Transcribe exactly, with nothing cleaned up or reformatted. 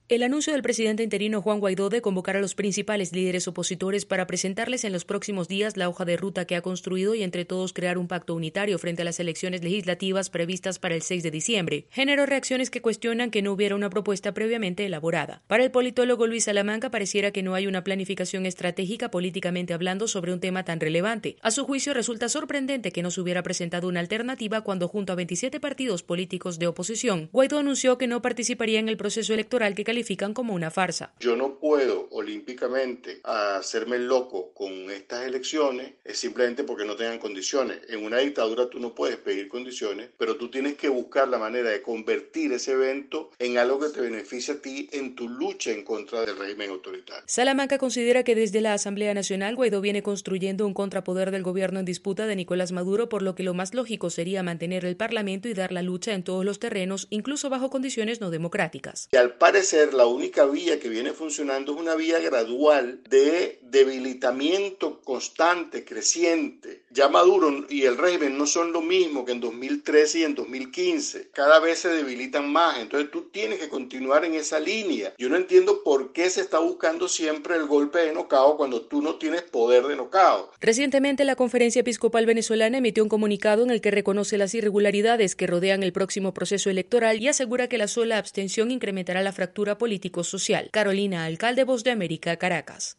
El anuncio del presidente interino Juan Guaidó de convocar a los principales líderes opositores para presentarles en los próximos días la hoja de ruta que ha construido y entre todos crear un pacto unitario frente a las elecciones legislativas previstas para el seis de diciembre, generó reacciones que cuestionan que no hubiera una propuesta previamente elaborada. Para el politólogo Luis Salamanca pareciera que no hay una planificación estratégica políticamente hablando sobre un tema tan relevante. A su juicio resulta sorprendente que no se hubiera presentado una alternativa cuando junto a veintisiete partidos políticos de oposición, Guaidó anunció que no participaría en el proceso electoral que califican como una farsa. Yo no puedo olímpicamente hacerme loco con estas elecciones es simplemente porque no tengan condiciones. En una dictadura tú no puedes pedir condiciones, pero tú tienes que buscar la manera de convertir ese evento en algo que te beneficie a ti en tu lucha en contra del régimen autoritario. Salamanca considera que desde la Asamblea Nacional Guaidó viene construyendo un contrapoder del gobierno en disputa de Nicolás Maduro, por lo que lo más lógico sería mantener el Parlamento y dar la lucha en todos los terrenos, incluso bajo condiciones no democráticas. Y al parecer la única vía que viene funcionando es una vía gradual de debilitamiento constante, creciente. Ya Maduro y el régimen no son lo mismo que en dos mil trece y en dos mil quince. Cada vez se debilitan más. Entonces tú tienes que continuar en esa línea. Yo no entiendo por qué se está buscando siempre el golpe de nocao cuando tú no tienes poder de nocao. Recientemente la Conferencia Episcopal Venezolana emitió un comunicado en el que reconoce las irregularidades que rodean el próximo proceso electoral y asegura que la sola abstención incrementará la fractura político-social. Carolina Alcalde, Voz de América, Caracas.